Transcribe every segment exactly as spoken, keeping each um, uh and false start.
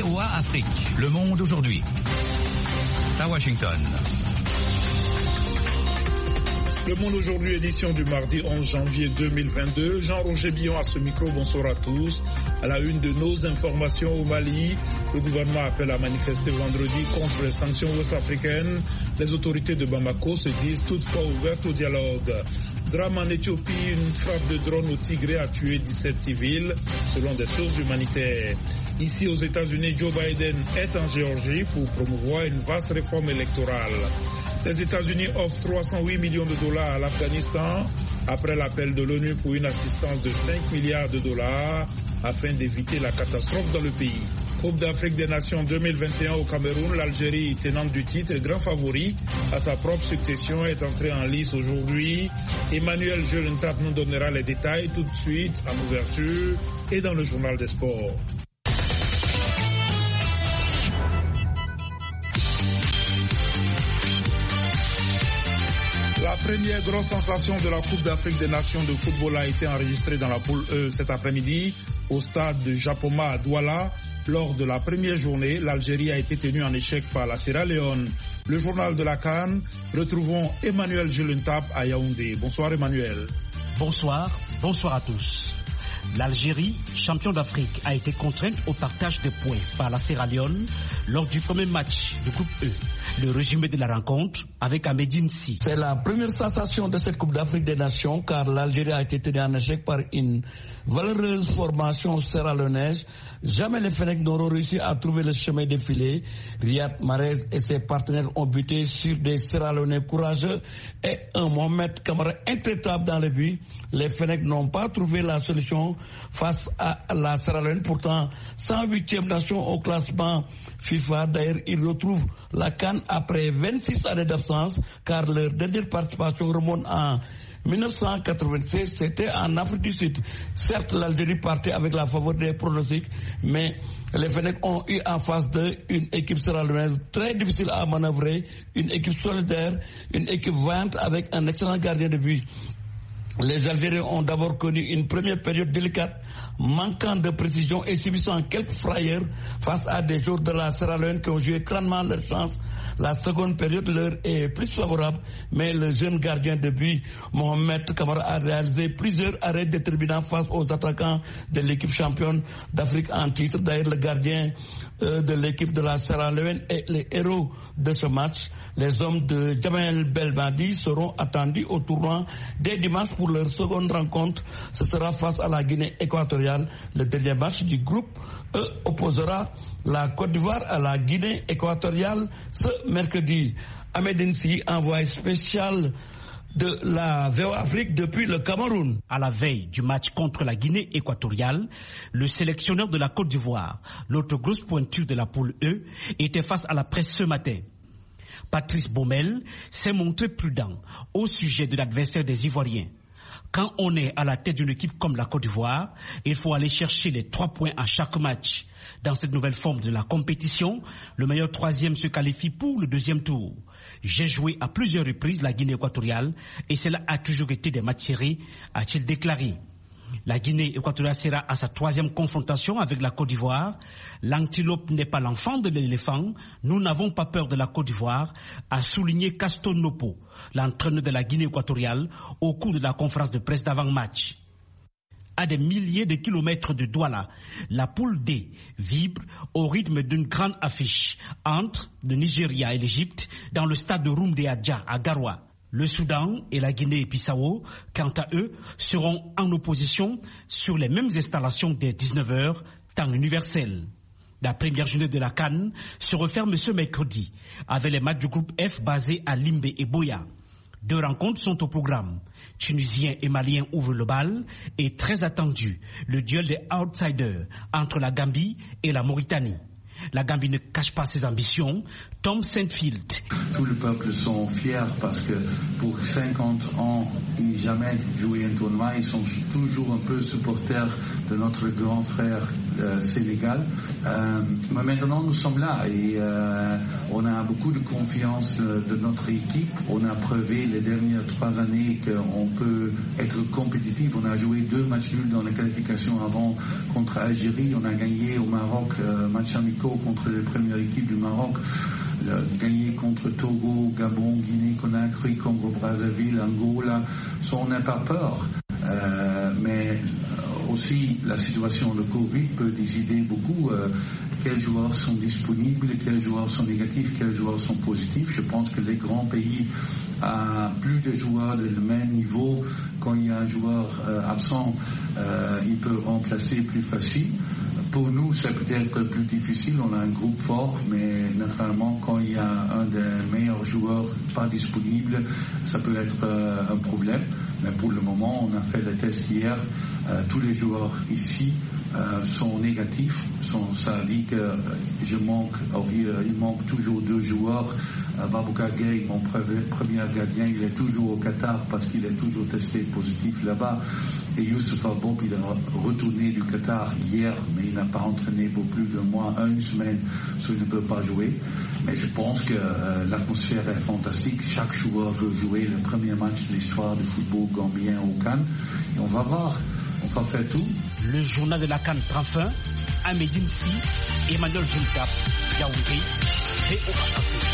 V O A Afrique. Le monde aujourd'hui. À Washington. Le Monde aujourd'hui, édition du mardi onze janvier deux mille vingt-deux. Jean-Roger Billon à ce micro, bonsoir à tous. À la une de nos informations au Mali, le gouvernement appelle à manifester vendredi contre les sanctions ouest-africaines. Les autorités de Bamako se disent toutefois ouvertes au dialogue. Drame en Éthiopie, une frappe de drone au Tigré a tué dix-sept civils, selon des sources humanitaires. Ici aux États-Unis, Joe Biden est en Géorgie pour promouvoir une vaste réforme électorale. Les États-Unis offrent trois cent huit millions de dollars à l'Afghanistan après l'appel de l'ONU pour une assistance de cinq milliards de dollars afin d'éviter la catastrophe dans le pays. Coupe d'Afrique des Nations deux mille vingt et un au Cameroun, l'Algérie, tenante du titre et grand favori à sa propre succession, est entrée en lice aujourd'hui. Emmanuel Jelentap nous donnera les détails tout de suite en ouverture et dans le journal des sports. La première grosse sensation de la Coupe d'Afrique des Nations de football a été enregistrée dans la poule E cet après-midi au stade de Japoma à Douala. Lors de la première journée, l'Algérie a été tenue en échec par la Sierra Leone. Le journal de la CAN, retrouvons Emmanuel Jelentap à Yaoundé. Bonsoir Emmanuel. Bonsoir, bonsoir à tous. L'Algérie, champion d'Afrique, a été contrainte au partage de points par la Sierra Leone lors du premier match du groupe E. Le résumé de la rencontre avec Ahmedine Si. C'est la première sensation de cette Coupe d'Afrique des Nations car l'Algérie a été tenue en échec par une valeureuse formation sierra-leonaise. Jamais les Fennecs n'auront réussi à trouver le chemin défilé. Riyad Mahrez et ses partenaires ont buté sur des Sierra-Leonais courageux et un Mohamed Kamara intraitable dans le but. Les Fennecs n'ont pas trouvé la solution face à la Sierra Leone, pourtant cent huitième nation au classement FIFA. D'ailleurs, ils retrouvent la CAN après vingt-six années d'absence car leur dernière participation remonte en mille neuf cent quatre-vingt-seize, c'était en Afrique du Sud. Certes, l'Algérie partait avec la faveur des pronostics, mais les Fennecs ont eu en face d'eux une équipe sierra-leonaise très difficile à manœuvrer, une équipe solidaire, une équipe vaillante avec un excellent gardien de but. Les Algériens ont d'abord connu une première période délicate, manquant de précision et subissant quelques frayeurs face à des joueurs de la Sierra Leone qui ont joué clairement leur chance. La seconde période leur est plus favorable, mais le jeune gardien de but, Mohamed Kamara, a réalisé plusieurs arrêts déterminants face aux attaquants de l'équipe championne d'Afrique en titre. D'ailleurs, le gardien euh, de l'équipe de la Sierra Leone est le héros de ce match. Les hommes de Jamel Belmadi seront attendus au tournoi dès dimanche pour leur seconde rencontre. Ce sera face à la Guinée équatoriale. Le dernier match du groupe E opposera la Côte d'Ivoire à la Guinée équatoriale ce mercredi. Ahmed Nsi, envoyé spécial de la V O A Afrique depuis le Cameroun. À la veille du match contre la Guinée équatoriale, le sélectionneur de la Côte d'Ivoire, l'autre grosse pointure de la poule E, était face à la presse ce matin. Patrice Baumel s'est montré prudent au sujet de l'adversaire des Ivoiriens. Quand on est à la tête d'une équipe comme la Côte d'Ivoire, il faut aller chercher les trois points à chaque match. Dans cette nouvelle forme de la compétition, le meilleur troisième se qualifie pour le deuxième tour. J'ai joué à plusieurs reprises la Guinée équatoriale et cela a toujours été des matchs serrés, a-t-il déclaré. La Guinée équatoriale sera à sa troisième confrontation avec la Côte d'Ivoire. L'antilope n'est pas l'enfant de l'éléphant. Nous n'avons pas peur de la Côte d'Ivoire, a souligné Caston Nopo, l'entraîneur de la Guinée équatoriale, au cours de la conférence de presse d'avant-match. À des milliers de kilomètres de Douala, la poule D vibre au rythme d'une grande affiche entre le Nigeria et l'Égypte dans le stade de Roumdé Adja à Garoua. Le Soudan et la Guinée-Bissau, quant à eux, seront en opposition sur les mêmes installations dès dix-neuf heures, temps universel. La première journée de la CAN se referme ce mercredi avec les matchs du groupe F basés à Limbe et Boya. Deux rencontres sont au programme. Tunisiens et Maliens ouvrent le bal et très attendu, le duel des outsiders entre la Gambie et la Mauritanie. La Gambie ne cache pas ses ambitions. Tom Saintfield. Tout le peuple sont fiers parce que pour cinquante ans, ils n'ont jamais joué un tournoi. Ils sont toujours un peu supporters de notre grand frère euh, Sénégal. Euh, mais maintenant, nous sommes là et euh, on a beaucoup de confiance de notre équipe. On a prouvé les dernières trois années qu'on peut être compétitif. On a joué deux matchs nuls dans la qualification avant contre Algérie. On a gagné au Maroc, euh, match amicaux contre les premières équipes du Maroc. Le, gagné contre Togo, Gabon, Guinée-Conakry, Congo-Brazzaville, Angola. So, on n'a pas peur. Euh, mais aussi la situation de Covid peut décider beaucoup euh, quels joueurs sont disponibles, quels joueurs sont négatifs, quels joueurs sont positifs. Je pense que les grands pays ont plus de joueurs de même niveau. Quand il y a un joueur euh, absent, euh, il peut remplacer plus facile. Pour nous, c'est peut-être plus difficile. On a un groupe fort, mais naturellement, quand il y a un des meilleurs joueurs pas disponible, ça peut être euh, un problème. Mais pour le moment, on a fait les tests hier. Euh, tous les joueurs ici euh, sont négatifs. Sont, ça dit que euh, je manque, il manque toujours deux joueurs. Euh, Babouka Gueye, mon premier gardien, il est toujours au Qatar parce qu'il est toujours testé positif là-bas. Et Youssef Bob, il est retourné du Qatar hier, mais il n'a pas entraîné pour plus de mois, une semaine, so il ne peut pas jouer. Mais je pense que euh, l'atmosphère est fantastique. Chaque joueur veut jouer le premier match de l'histoire du football gambien au Cannes. Et on va voir, on va faire tout. Le journal de la Cannes prend fin. À Médine Si, Emmanuel Zulkap, Yaoundé, V O A.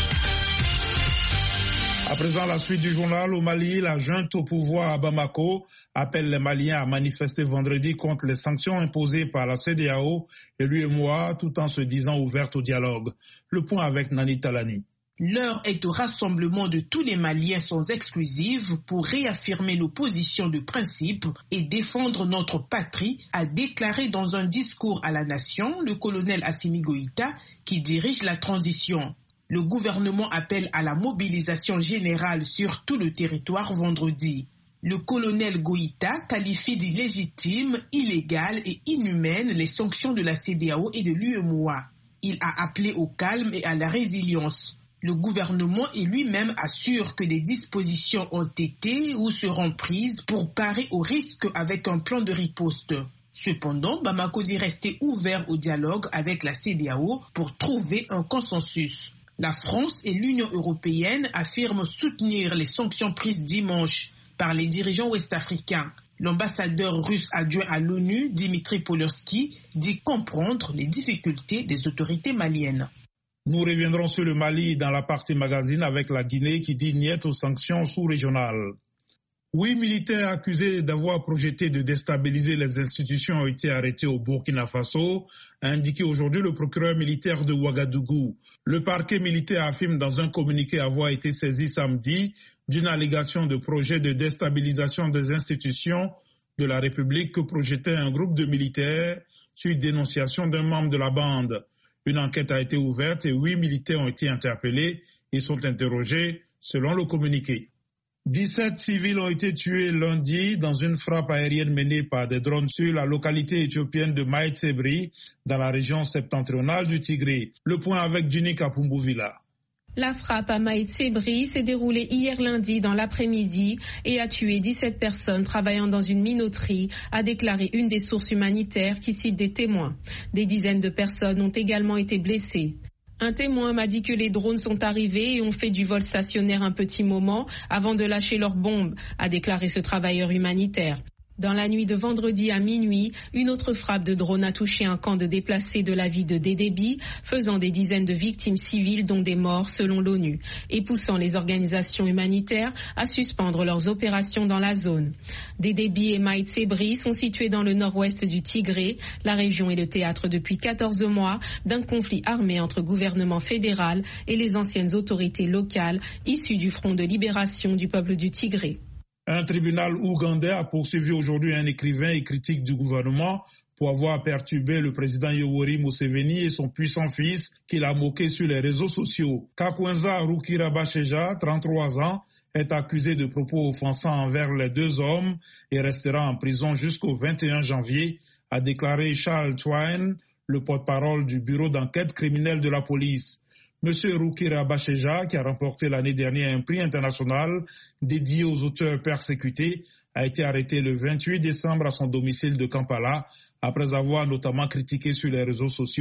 À présent, la suite du journal. Au Mali, la junte au pouvoir à Bamako appelle les Maliens à manifester vendredi contre les sanctions imposées par la C E D E A O et l'U E M O A, tout en se disant ouverte au dialogue. Le point avec Nani Talani. L'heure est au rassemblement de tous les Maliens sans exclusive pour réaffirmer l'opposition de principe et défendre notre patrie, a déclaré dans un discours à la nation le colonel Assimi Goïta qui dirige la transition. Le gouvernement appelle à la mobilisation générale sur tout le territoire vendredi. Le colonel Goïta qualifie d'illégitimes, illégales et inhumaines les sanctions de la C E D E A O et de l'U E M O A. Il a appelé au calme et à la résilience. Le gouvernement et lui-même assure que des dispositions ont été ou seront prises pour parer au risque avec un plan de riposte. Cependant, Bamako dit rester ouvert au dialogue avec la C E D E A O pour trouver un consensus. La France et l'Union européenne affirment soutenir les sanctions prises dimanche par les dirigeants ouest-africains. L'ambassadeur russe adjoint à l'ONU, Dimitri Polorski, dit comprendre les difficultés des autorités maliennes. Nous reviendrons sur le Mali dans la partie magazine avec la Guinée qui dit niet aux sanctions sous-régionales. Huit militaires accusés d'avoir projeté de déstabiliser les institutions ont été arrêtés au Burkina Faso, a indiqué aujourd'hui le procureur militaire de Ouagadougou. Le parquet militaire affirme dans un communiqué avoir été saisi samedi d'une allégation de projet de déstabilisation des institutions de la République que projetait un groupe de militaires sur dénonciation d'un membre de la bande. Une enquête a été ouverte et huit militaires ont été interpellés et sont interrogés selon le communiqué. dix-sept civils ont été tués lundi dans une frappe aérienne menée par des drones sur la localité éthiopienne de Maïtsebri, dans la région septentrionale du Tigré. Le point avec Jini Kapumbuvila. La frappe à Maïtsebri s'est déroulée hier lundi dans l'après-midi et a tué dix-sept personnes travaillant dans une minoterie, a déclaré une des sources humanitaires qui cite des témoins. Des dizaines de personnes ont également été blessées. Un témoin m'a dit que les drones sont arrivés et ont fait du vol stationnaire un petit moment avant de lâcher leurs bombes, a déclaré ce travailleur humanitaire. Dans la nuit de vendredi à minuit, une autre frappe de drone a touché un camp de déplacés de la ville de Dédébi, faisant des dizaines de victimes civiles dont des morts selon l'ONU, et poussant les organisations humanitaires à suspendre leurs opérations dans la zone. Dédébi et Maïtsebri sont situés dans le nord-ouest du Tigré. La région est le théâtre depuis quatorze mois d'un conflit armé entre gouvernement fédéral et les anciennes autorités locales issues du Front de libération du peuple du Tigré. Un tribunal ougandais a poursuivi aujourd'hui un écrivain et critique du gouvernement pour avoir perturbé le président Yoweri Museveni et son puissant fils qu'il a moqué sur les réseaux sociaux. Kakwenza Rukirabasheja, trente-trois ans, est accusé de propos offensants envers les deux hommes et restera en prison jusqu'au vingt et un janvier, a déclaré Charles Twine, le porte-parole du bureau d'enquête criminelle de la police. Monsieur Rukirabasheja, qui a remporté l'année dernière un prix international dédié aux auteurs persécutés, a été arrêté le vingt-huit décembre à son domicile de Kampala, après avoir notamment critiqué sur les réseaux sociaux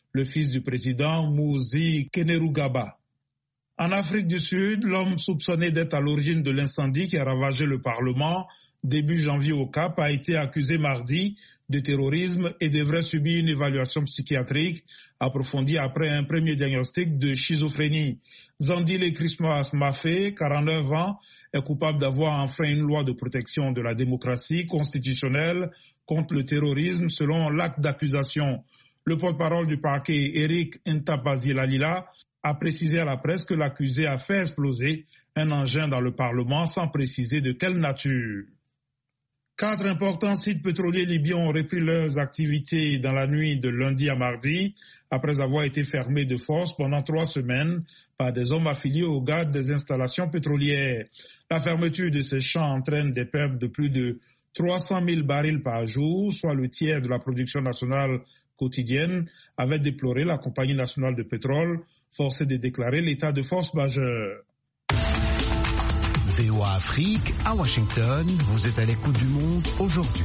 le fils du président Muhoozi Kainerugaba. En Afrique du Sud, l'homme soupçonné d'être à l'origine de l'incendie qui a ravagé le Parlement début janvier au Cap a été accusé mardi de terrorisme et devrait subir une évaluation psychiatrique approfondie après un premier diagnostic de schizophrénie. Zandile Christmas Mafé, quarante-neuf ans, est coupable d'avoir enfreint une loi de protection de la démocratie constitutionnelle contre le terrorisme selon l'acte d'accusation. Le porte-parole du parquet, Eric Ntapazi-Lalila, a précisé à la presse que l'accusé a fait exploser un engin dans le Parlement sans préciser de quelle nature. Quatre importants sites pétroliers libyens ont repris leurs activités dans la nuit de lundi à mardi après avoir été fermés de force pendant trois semaines par des hommes affiliés aux gardes des installations pétrolières. La fermeture de ces champs entraîne des pertes de plus de trois cent mille barils par jour, soit le tiers de la production nationale quotidienne, avait déploré la Compagnie nationale de pétrole, forcée de déclarer l'état de force majeure. V O A Afrique, à Washington, vous êtes à l'écoute du monde aujourd'hui.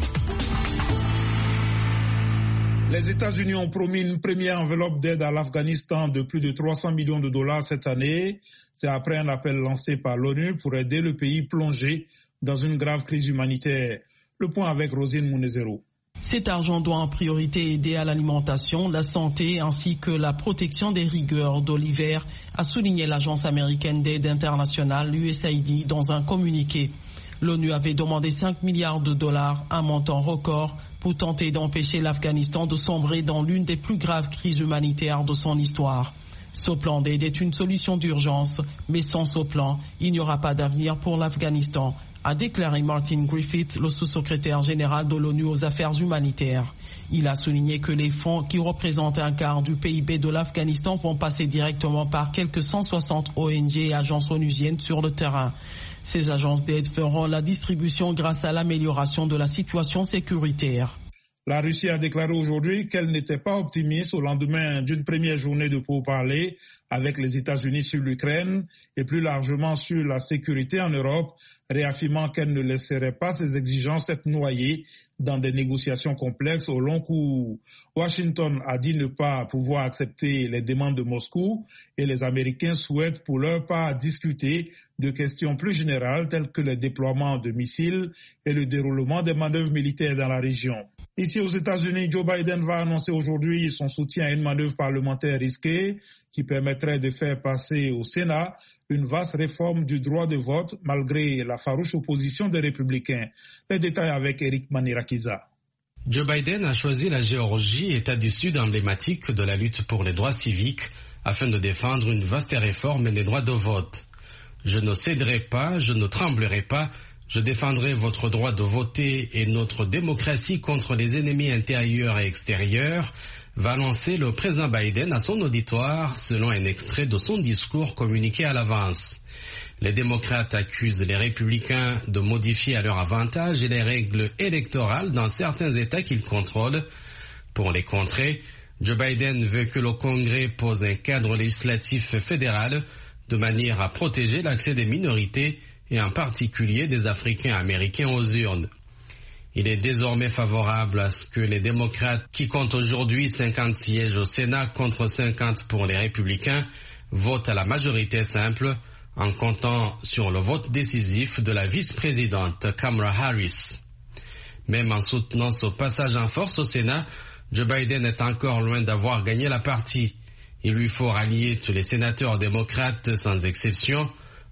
Les États-Unis ont promis une première enveloppe d'aide à l'Afghanistan de plus de trois cents millions de dollars cette année. C'est après un appel lancé par l'ONU pour aider le pays plongé dans une grave crise humanitaire. Le point avec Rosine Mounezero. Cet argent doit en priorité aider à l'alimentation, la santé ainsi que la protection des rigueurs de l'hiver, a souligné l'agence américaine d'aide internationale, l'U S A I D, dans un communiqué. L'ONU avait demandé cinq milliards de dollars, un montant record, pour tenter d'empêcher l'Afghanistan de sombrer dans l'une des plus graves crises humanitaires de son histoire. Ce plan d'aide est une solution d'urgence, mais sans ce plan, il n'y aura pas d'avenir pour l'Afghanistan, a déclaré Martin Griffiths, le sous-secrétaire général de l'ONU aux affaires humanitaires. Il a souligné que les fonds qui représentent un quart du P I B de l'Afghanistan vont passer directement par quelques cent soixante O N G et agences onusiennes sur le terrain. Ces agences d'aide feront la distribution grâce à l'amélioration de la situation sécuritaire. La Russie a déclaré aujourd'hui qu'elle n'était pas optimiste au lendemain d'une première journée de pourparlers avec les États-Unis sur l'Ukraine et plus largement sur la sécurité en Europe, réaffirmant qu'elle ne laisserait pas ses exigences être noyées dans des négociations complexes au long cours. Washington a dit ne pas pouvoir accepter les demandes de Moscou et les Américains souhaitent pour leur part discuter de questions plus générales telles que le déploiement de missiles et le déroulement des manœuvres militaires dans la région. Ici aux États-Unis, Joe Biden va annoncer aujourd'hui son soutien à une manœuvre parlementaire risquée qui permettrait de faire passer au Sénat une vaste réforme du droit de vote malgré la farouche opposition des républicains. Les détails avec Eric Manirakiza. Joe Biden a choisi la Géorgie, État du Sud emblématique de la lutte pour les droits civiques, afin de défendre une vaste réforme des droits de vote. Je ne céderai pas, je ne tremblerai pas. Je défendrai votre droit de voter et notre démocratie contre les ennemis intérieurs et extérieurs, va lancer le président Biden à son auditoire selon un extrait de son discours communiqué à l'avance. Les démocrates accusent les républicains de modifier à leur avantage les règles électorales dans certains États qu'ils contrôlent. Pour les contrer, Joe Biden veut que le Congrès pose un cadre législatif fédéral de manière à protéger l'accès des minorités et en particulier des Africains américains aux urnes. Il est désormais favorable à ce que les démocrates, qui comptent aujourd'hui cinquante sièges au Sénat contre cinquante pour les républicains, votent à la majorité simple en comptant sur le vote décisif de la vice-présidente Kamala Harris. Même en soutenant ce passage en force au Sénat, Joe Biden est encore loin d'avoir gagné la partie. Il lui faut rallier tous les sénateurs démocrates sans exception.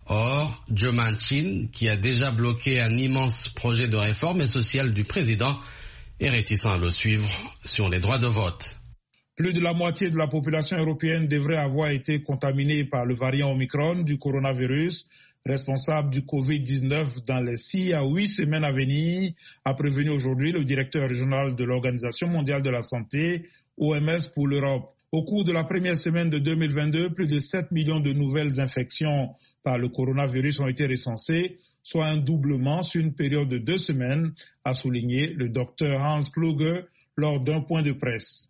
Or, Joe Manchin, qui a déjà bloqué un immense projet de réforme sociale du président, est réticent à le suivre sur les droits de vote. Plus de la moitié de la population européenne devrait avoir été contaminée par le variant Omicron du coronavirus, responsable du covid dix-neuf dans les six à huit semaines à venir, a prévenu aujourd'hui le directeur régional de l'Organisation mondiale de la santé, O M S pour l'Europe. Au cours de la première semaine de deux mille vingt-deux, plus de sept millions de nouvelles infections par le coronavirus ont été recensées, soit un doublement sur une période de deux semaines, a souligné le docteur Hans Kluge lors d'un point de presse.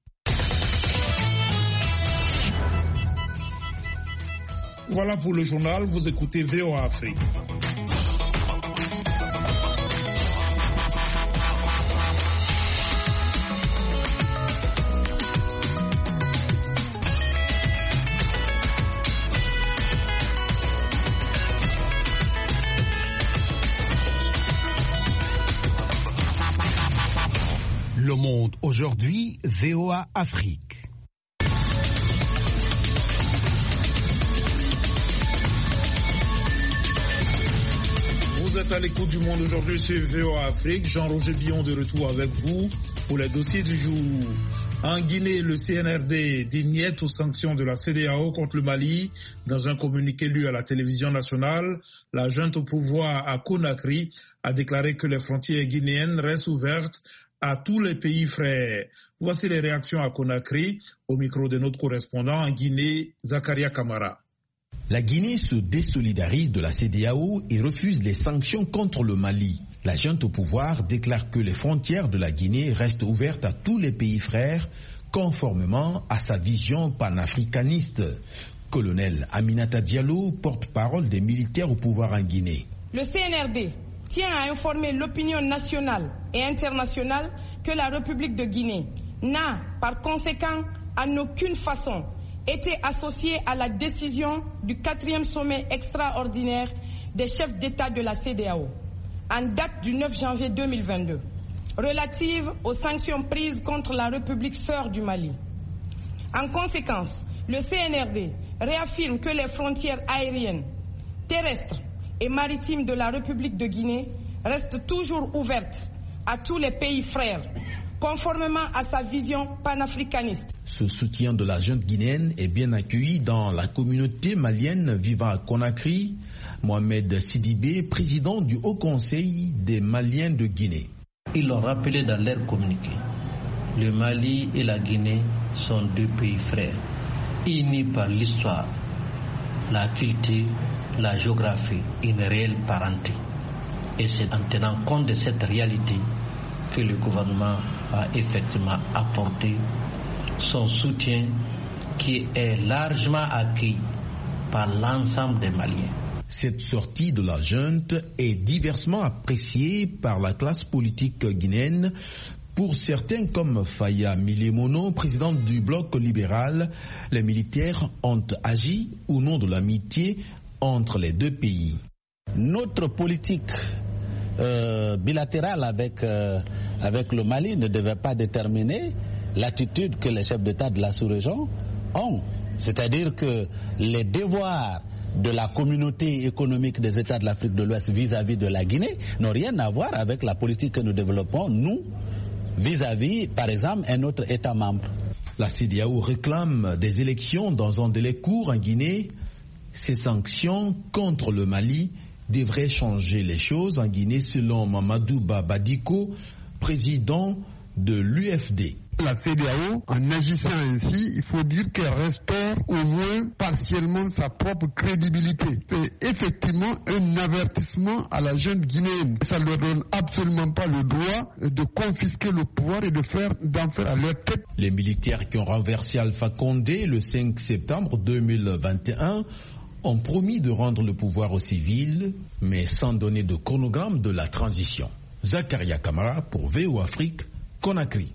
Voilà pour le journal, vous écoutez V O A Afrique. Monde aujourd'hui, V O A Afrique. Vous êtes à l'écoute du Monde aujourd'hui sur V O A Afrique. Jean-Roger Billon de retour avec vous pour les dossiers du jour. En Guinée, le C N R D dit niet aux sanctions de la C E D E A O contre le Mali. Dans un communiqué lu à la télévision nationale, la junte au pouvoir à Conakry a déclaré que les frontières guinéennes restent ouvertes à tous les pays frères. Voici les réactions à Conakry, au micro de notre correspondant en Guinée, Zakaria Kamara. La Guinée se désolidarise de la C E D E A O et refuse les sanctions contre le Mali. La junte au pouvoir déclare que les frontières de la Guinée restent ouvertes à tous les pays frères, conformément à sa vision panafricaniste. Colonel Aminata Diallo, porte-parole des militaires au pouvoir en Guinée. Le C N R D tient à informer l'opinion nationale et internationale que la République de Guinée n'a, par conséquent, en aucune façon été associée à la décision du quatrième sommet extraordinaire des chefs d'État de la C E D E A O, en date du neuf janvier deux mille vingt-deux, relative aux sanctions prises contre la République sœur du Mali. En conséquence, le C N R D réaffirme que les frontières aériennes, terrestres et maritimes de la République de Guinée restent toujours ouvertes à tous les pays frères, conformément à sa vision panafricaniste. Ce soutien de la junte guinéenne est bien accueilli dans la communauté malienne vivant à Conakry. Mohamed Sidibé, président du Haut Conseil des Maliens de Guinée. Ils l'ont rappelé dans leur communiqué. Le Mali et la Guinée sont deux pays frères, unis par l'histoire, la culture, la géographie, une réelle parenté. Et c'est en tenant compte de cette réalité que le gouvernement a effectivement apporté son soutien qui est largement accueilli par l'ensemble des Maliens. Cette sortie de la junte est diversement appréciée par la classe politique guinéenne. Pour certains comme Faya Milemono, président du bloc libéral, les militaires ont agi au nom de l'amitié entre les deux pays. Notre politique euh, bilatérale avec, euh, avec le Mali ne devait pas déterminer l'attitude que les chefs d'État de la sous-région ont. C'est-à-dire que les devoirs de la communauté économique des États de l'Afrique de l'Ouest vis-à-vis de la Guinée n'ont rien à voir avec la politique que nous développons, nous, vis-à-vis, par exemple, un autre État membre. La C E D E A O réclame des élections dans un délai court en Guinée. Ces sanctions contre le Mali devraient changer les choses en Guinée, selon Mamadou Babadiko, président de l'U F D. La C E D E A O, en agissant ainsi, il faut dire qu'elle restaure au moins partiellement sa propre crédibilité. C'est effectivement un avertissement à la jeune guinéenne. Ça ne leur donne absolument pas le droit de confisquer le pouvoir et de faire, d'en faire à leur tête. Les militaires qui ont renversé Alpha Condé le cinq septembre deux mille vingt et un ont promis de rendre le pouvoir aux civils, mais sans donner de chronogramme de la transition. Zakaria Kamara pour V O A Afrique, Conakry.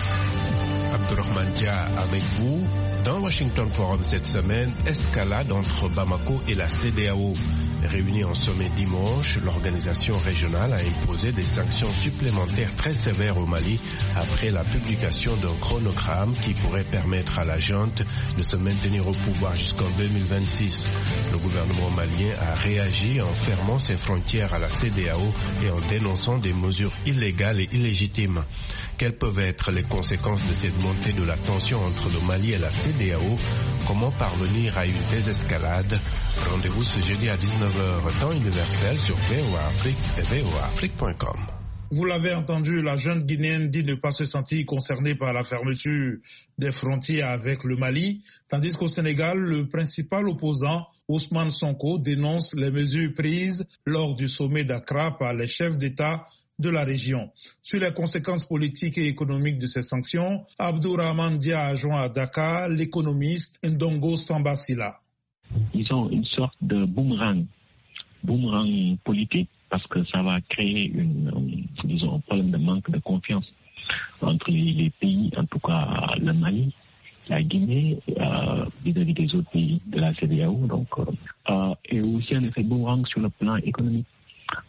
Abdourahmane Dia avec vous. Dans Washington Forum cette semaine, escalade entre Bamako et la C E D E A O. Réunie en sommet dimanche, l'organisation régionale a imposé des sanctions supplémentaires très sévères au Mali après la publication d'un chronogramme qui pourrait permettre à la junte de se maintenir au pouvoir jusqu'en deux mille vingt-six. Le gouvernement malien a réagi en fermant ses frontières à la C E D E A O et en dénonçant des mesures illégales et illégitimes. Quelles peuvent être les conséquences de cette montée de la tension entre le Mali et la C E D E A O? Comment parvenir à une désescalade? Rendez-vous ce jeudi à dix-neuf heures, temps universel sur V O A Afrique et V O A Afrique point com. Vous l'avez entendu, la jeune guinéenne dit ne pas se sentir concernée par la fermeture des frontières avec le Mali, tandis qu'au Sénégal, le principal opposant, Ousmane Sonko, dénonce les mesures prises lors du sommet d'Accra par les chefs d'État de la région. Sur les conséquences politiques et économiques de ces sanctions, Abdourahmane Dia a joint à Dakar l'économiste Ndongo Sambasila. Ils ont une sorte de boomerang, boomerang politique, parce que ça va créer une, disons, un problème de manque de confiance entre les, les pays, en tout cas le Mali, la Guinée, euh, vis-à-vis des autres pays de la C E D E A O, donc, euh, et aussi un effet boomerang sur le plan économique.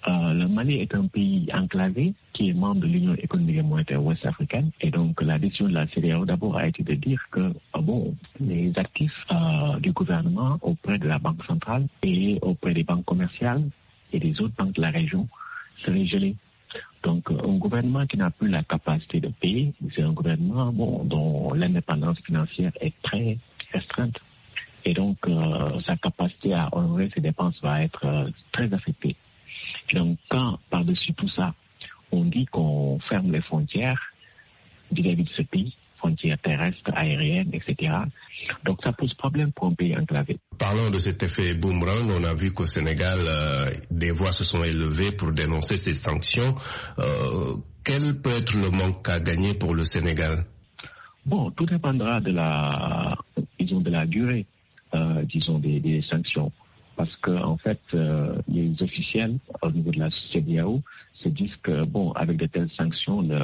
Euh, le Mali est un pays enclavé qui est membre de l'Union économique et monétaire ouest-africaine. Et donc, la décision de la C E D E A O d'abord a été de dire que ah bon, les actifs euh, du gouvernement auprès de la Banque centrale et auprès des banques commerciales et des autres banques de la région seraient gelés. Donc, un gouvernement qui n'a plus la capacité de payer, c'est un gouvernement bon, dont l'indépendance financière est très restreinte. Et donc, euh, sa capacité à honorer ses dépenses va être euh, très affectée. Et donc, quand, par-dessus tout ça, on dit qu'on ferme les frontières vis-à-vis de ce pays, frontières terrestres, aériennes, et cetera, donc ça pose problème pour un pays enclavé. Parlant de cet effet boomerang, on a vu qu'au Sénégal, euh, des voix se sont élevées pour dénoncer ces sanctions. Euh, quel peut être le manque à gagner pour le Sénégal? Bon, tout dépendra de la, disons, de la durée, euh, disons, des, des sanctions. Parce que, en fait, euh, les officiels, au niveau de la C E D E A O, se disent que, bon, avec de telles sanctions, le,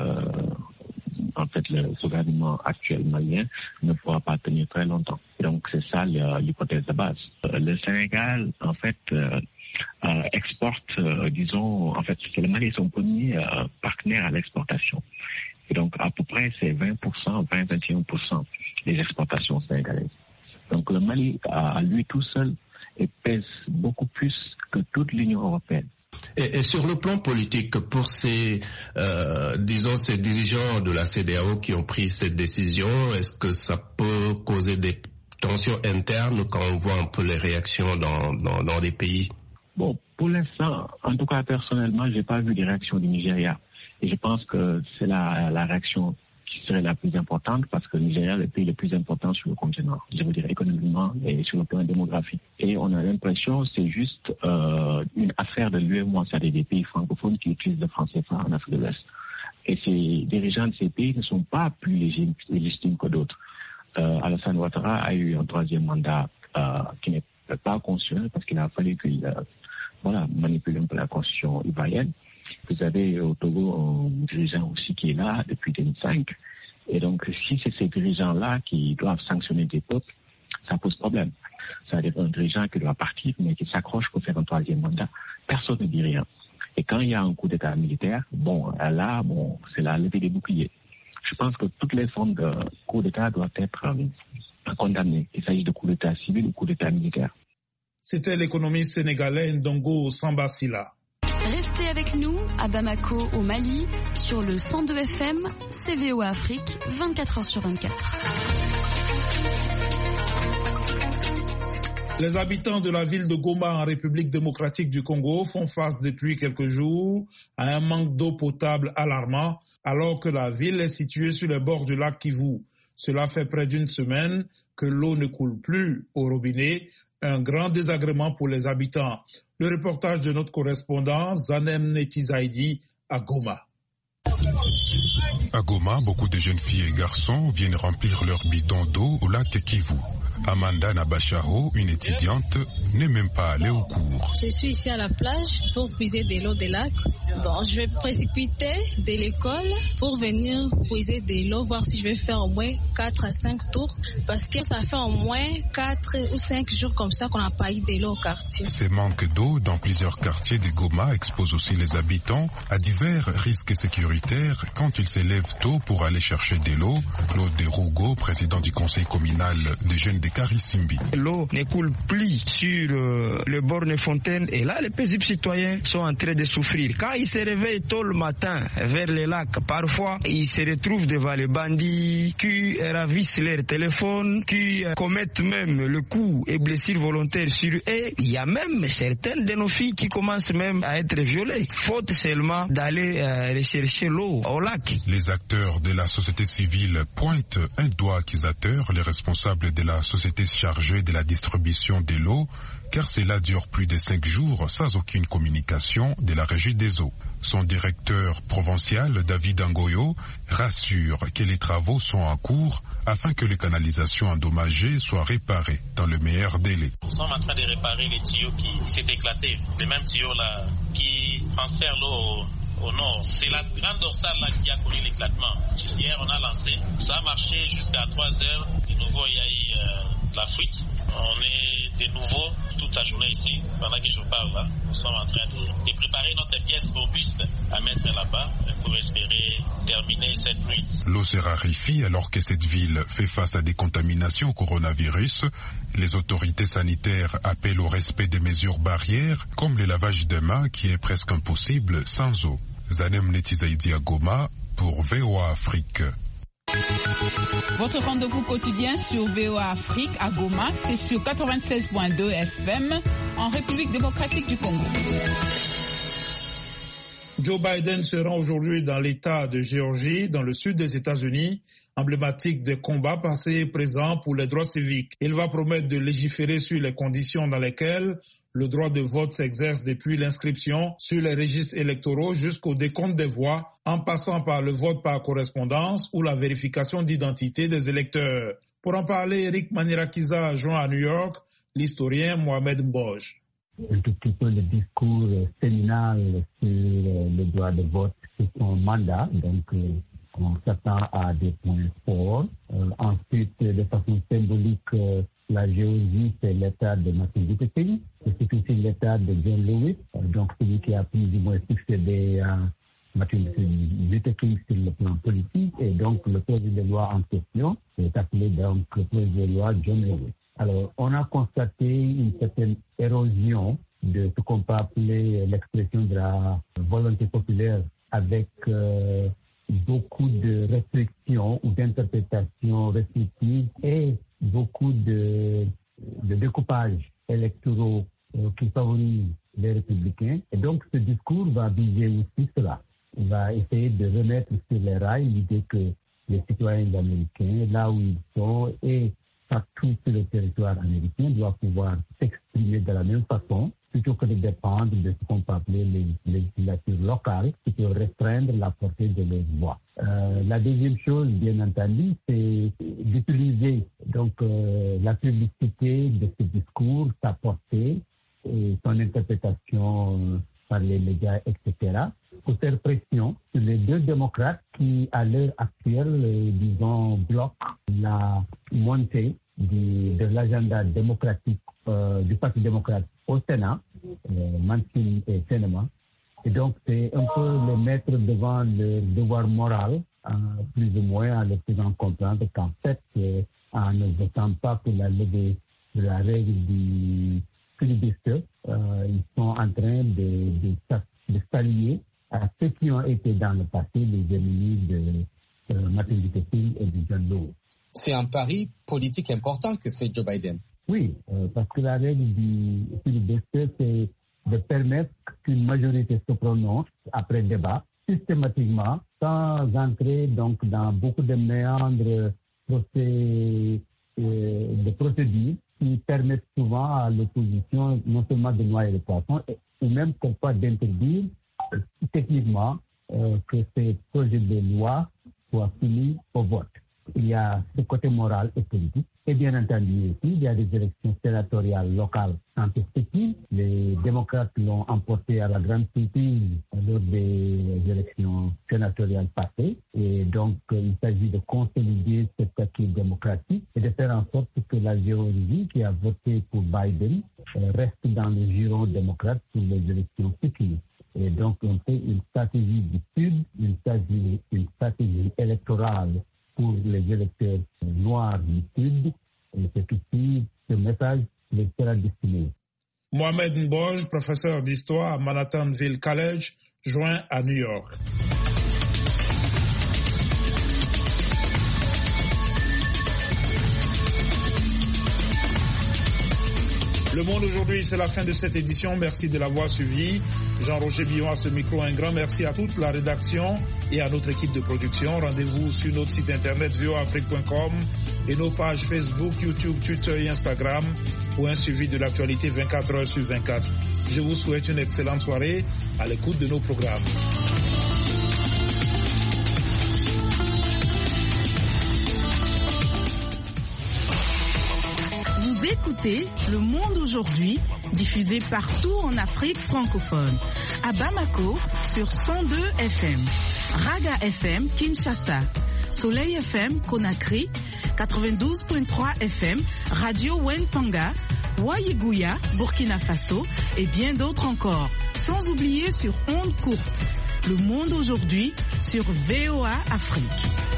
en fait, le gouvernement actuel malien ne pourra pas tenir très longtemps. Et donc, c'est ça l'hypothèse de base. Le Sénégal, en fait, euh, euh, exporte, euh, disons, en fait, le Mali est son premier euh, partenaire à l'exportation. Et donc, à peu près, c'est vingt pour cent, vingt à vingt et un pour cent des exportations sénégalaises. Donc, le Mali, à, à lui tout seul, et pèse beaucoup plus que toute l'Union européenne. Et, et sur le plan politique, pour ces, euh, disons, ces dirigeants de la C E D E A O qui ont pris cette décision, est-ce que ça peut causer des tensions internes quand on voit un peu les réactions dans, dans, dans les pays? Bon, pour l'instant, en tout cas personnellement, je n'ai pas vu des réactions du Nigeria. Et je pense que c'est la, la réaction qui serait la plus importante parce que le Nigeria est le pays le plus important sur le continent, je veux dire économiquement et sur le plan démographique. Et on a l'impression que c'est juste euh, une affaire de l'U E M O A, c'est-à-dire des pays francophones qui utilisent le franc C F A en Afrique de l'Ouest. Et ces dirigeants de ces pays ne sont pas plus légitimes que d'autres. Euh, Alassane Ouattara a eu un troisième mandat euh, qui n'est pas constitutionnel parce qu'il a fallu qu'il euh, voilà, manipule un peu la constitution ivoirienne. Vous avez au Togo un dirigeant aussi qui est là depuis deux mille cinq. Et donc, si c'est ces dirigeants-là qui doivent sanctionner des peuples, ça pose problème. C'est-à-dire un dirigeant qui doit partir, mais qui s'accroche pour faire un troisième mandat. Personne ne dit rien. Et quand il y a un coup d'État militaire, bon, là, bon, c'est la levée des boucliers. Je pense que toutes les formes de coup d'État doivent être euh, condamnées. Il s'agit de coup d'État civil ou coup d'État militaire. C'était l'économiste sénégalais Ndongo Sambasila. Restez avec nous à Bamako au Mali sur le cent deux F M C V O Afrique vingt-quatre heures sur vingt-quatre. Les habitants de la ville de Goma en République démocratique du Congo font face depuis quelques jours à un manque d'eau potable alarmant alors que la ville est située sur les bords du lac Kivu. Cela fait près d'une semaine que l'eau ne coule plus au robinet, un grand désagrément pour les habitants. Le reportage de notre correspondant Zanem Netizaidi à Goma. À Goma, beaucoup de jeunes filles et garçons viennent remplir leurs bidons d'eau au lac Kivu. Amanda Nabacharo, une étudiante, n'est même pas allée au cours. Je suis ici à la plage pour puiser de l'eau des lacs. Bon, je vais précipiter de l'école pour venir puiser de l'eau, voir si je vais faire au moins quatre à cinq tours, parce que ça fait au moins quatre ou cinq jours comme ça qu'on n'a pas eu de l'eau au quartier. Ces manques d'eau dans plusieurs quartiers de Goma exposent aussi les habitants à divers risques sécuritaires quand ils s'élèvent tôt pour aller chercher de l'eau. Claude Derougo, président du conseil communal des jeunes de Karissimbi. L'eau ne coule plus sur euh, le borne fontaine et là les paisibles citoyens sont en train de souffrir. Quand ils se réveillent tôt le matin vers les lacs, parfois ils se retrouvent devant les bandits qui ravissent leur téléphone, qui euh, commettent même le coup et blessures volontaires sur eux. Il y a même certaines de nos filles qui commencent même à être violées, faute seulement d'aller euh, rechercher l'eau au lac. Les acteurs de la société civile pointent un doigt accusateur les responsables de la société chargée de la distribution de l'eau, car cela dure plus de cinq jours sans aucune communication de la régie des eaux. Son directeur provincial, David Angoyo, rassure que les travaux sont en cours afin que les canalisations endommagées soient réparées dans le meilleur délai. Nous sommes en train de réparer les tuyaux qui s'est éclatés, les mêmes tuyaux là qui transfèrent l'eau au nord. C'est la grande dorsale là qui a connu l'éclatement. Hier, on a lancé. Ça a marché jusqu'à trois heures. De nouveau, il y a eu euh, la fuite. On est de nouveau toute la journée ici, pendant que je parle là. Nous sommes en train de, de préparer notre pièce robuste à mettre là-bas pour espérer terminer cette nuit. L'eau se raréfie alors que cette ville fait face à des contaminations au coronavirus. Les autorités sanitaires appellent au respect des mesures barrières, comme le lavage des mains qui est presque impossible sans eau. Zanem Netizaidi à Goma pour V O A Afrique. Votre rendez-vous quotidien sur V O A Afrique à Goma, c'est sur quatre-vingt-seize point deux F M en République démocratique du Congo. Joe Biden se rend aujourd'hui dans l'État de Géorgie, dans le sud des États-Unis, emblématique des combats passés et présents pour les droits civiques. Il va promettre de légiférer sur les conditions dans lesquelles le droit de vote s'exerce depuis l'inscription sur les registres électoraux jusqu'au décompte des voix, en passant par le vote par correspondance ou la vérification d'identité des électeurs. Pour en parler, Eric Manirakiza a joint à New York l'historien Mohamed Mboj. Un tout petit peu le discours séminal sur le droit de vote sur son mandat, donc euh, on s'attend à des points forts. Euh, ensuite, de façon symbolique, euh, la Géorgie, c'est l'état de Martin Luther King, c'est aussi l'état de John Lewis, euh, donc celui qui a plus ou moins succédé à Martin Luther King sur le plan politique, et donc le projet de loi en question est appelé donc le projet de loi John Lewis. Alors, on a constaté une certaine érosion de ce qu'on peut appeler l'expression de la volonté populaire avec euh, beaucoup de restrictions ou d'interprétations restrictives et beaucoup de, de découpages électoraux euh, qui favorisent les républicains. Et donc, ce discours va viser aussi cela. Il va essayer de remettre sur les rails l'idée que les citoyens américains, là où ils sont, et partout sur le territoire américain, doivent pouvoir s'exprimer de la même façon, plutôt que de dépendre de ce qu'on peut appeler les législatures locales, qui peuvent restreindre la portée de leurs voix. Euh, la deuxième chose, bien entendu, c'est d'utiliser donc euh, la publicité de ce discours, sa portée et son interprétation euh, par les médias, et cetera, pour faire pression sur les deux démocrates qui, à l'heure actuelle, euh, disons, bloquent la montée du, de l'agenda démocratique euh, du Parti démocrate au Sénat, euh, Manchin et Sinema. Et donc, c'est un peu les mettre devant le devoir moral, euh, plus ou moins, en leur faisant comprendre qu'en fait, euh, en ne votant pas pour la levée de la règle du filibuster, euh, ils sont en train de, de, de s'allier à ceux qui ont été dans le passé les ennemis de euh, Martin Luther King et de John Lewis. C'est un pari politique important que fait Joe Biden. Oui, euh, parce que la règle du filibuster, c'est de permettre qu'une majorité se prononce après débat, systématiquement, sans entrer donc dans beaucoup de méandres procès, euh, de procédures qui permettent souvent à l'opposition non seulement de noyer le poisson, ou même parfois d'interdire euh, techniquement euh, que ces projets de loi soient soumis au vote. Il y a ce côté moral et politique. Et bien entendu aussi, il y a des élections sénatoriales locales en perspective. Les démocrates l'ont emporté à la grande surprise lors des élections sénatoriales passées. Et donc, il s'agit de consolider cet acquis démocratique et de faire en sorte que la Géorgie, qui a voté pour Biden, reste dans le giron démocrate pour les élections futures. Et donc, on fait une stratégie du Sud, une stratégie, une stratégie électorale pour les électeurs noirs du Sud, et c'est ici ce message les sera destiné. Mohamed Mboj, professeur d'histoire à Manhattanville College, joint à New York. Le Monde aujourd'hui, c'est la fin de cette édition. Merci de l'avoir suivi. Jean-Roger Billon à ce micro. Un grand merci à toute la rédaction et à notre équipe de production. Rendez-vous sur notre site internet v o afrique point com et nos pages Facebook, YouTube, Twitter et Instagram pour un suivi de l'actualité vingt-quatre heures sur vingt-quatre. Je vous souhaite une excellente soirée à l'écoute de nos programmes. Écoutez Le Monde aujourd'hui, diffusé partout en Afrique francophone. À Bamako, sur cent deux F M, Raga F M Kinshasa, Soleil F M Conakry, quatre-vingt-douze virgule trois F M, Radio Wenpanga, Waïgouya, Burkina Faso et bien d'autres encore. Sans oublier sur ondes courtes. Le monde aujourd'hui sur V O A Afrique.